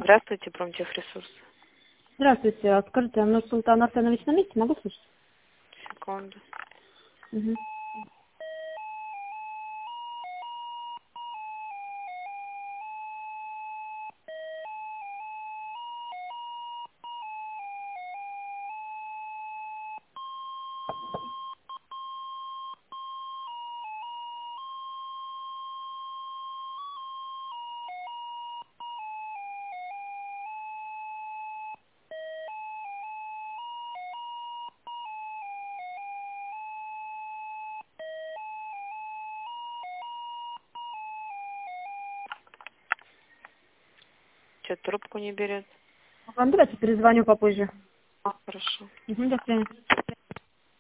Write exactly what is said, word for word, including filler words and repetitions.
Здравствуйте, Промтехресурс. Здравствуйте. А скажите, а Нурсултан Арсенович на месте? Могу слышать? Секунду. Угу. Че, трубку не берет? Вам давайте перезвоню попозже. А, хорошо. Угу, до свидания.